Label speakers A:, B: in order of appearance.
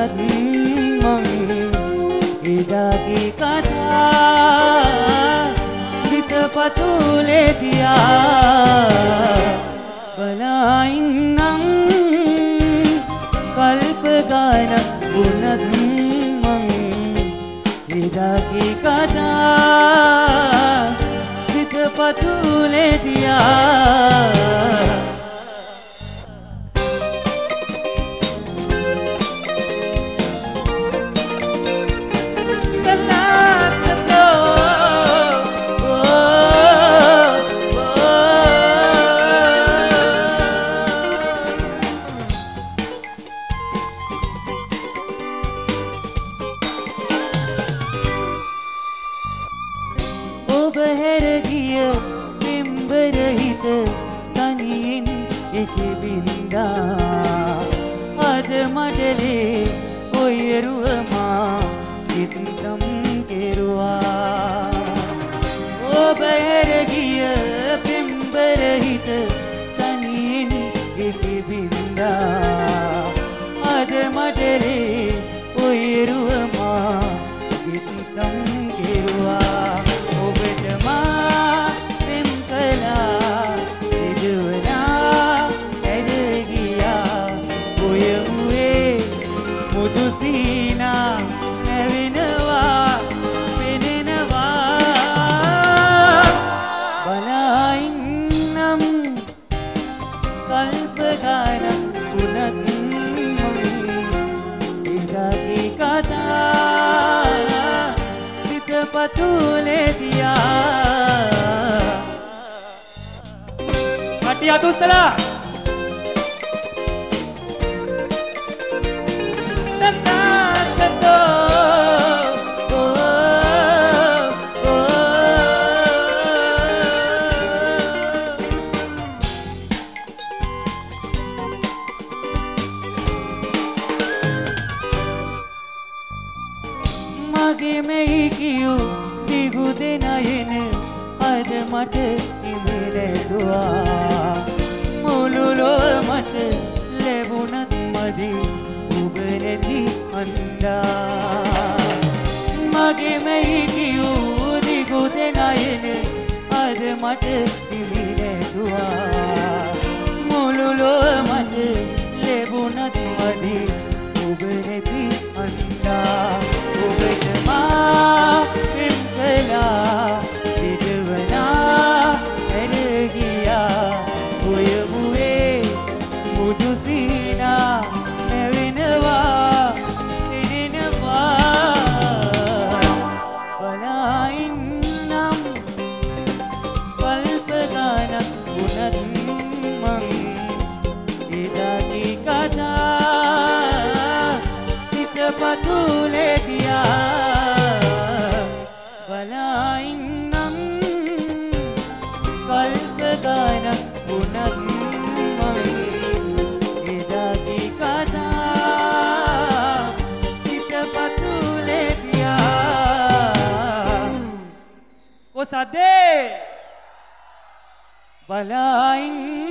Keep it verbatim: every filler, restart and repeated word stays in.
A: වුණත් මං එදාගේ කතා සිත පතුලේ තියා බලා ඉන්නම් කල්ප ගානක් වුණත් මං එදාගේ කතා සිත පතුලේ තියා ඔබ හැර ගිය මෙම්බර හිත තනියෙන් එකබින්දා අද මඩලේ ඔයරුව මා හිතම් කෙරුවා ඔබ හැර ගිය මෙම්බර හිත තනියෙන් එකබින්දා අද මඩලේ ඔයරුව මා හිතම් කෙරුවා මුදුසීනා නැවෙනවා පෙනෙනවා බලා ඉන්නම් කල්ප ගානක් වුණත් මං එදාගේ කතා සිත පතුලේ තියා කටි අතුස්සලා මගේ මෙහි කියූ දිගු දෙනයන අද මට ඉමිරැදුවා මුළු ලොව මට ලැබුණත් මදි ඔබ නැති අන්දා මගේ මෙහි කියූ දිගු දෙනයන අද මට ඉමිරැදුවා මුළු ලොව මට ලැබුණත් මදි ඔබ නැති අන්දා ඔබට මා එම් කළා දෙදවනා හැර ගියා ඔය මුවේ මුදුසීනා නැවෙනවා පෙනෙනවා බලා ඉන්නම් කල්ප ගානක් වුණත් මං එදාගේ කතා සිත පතුලේ තියා බලා ඉන්නම් කල්ප ගානක් වුණත් මං එදාගේ කතා සිත පතුලේ තියා කොසදේ බලා ඉන්නම්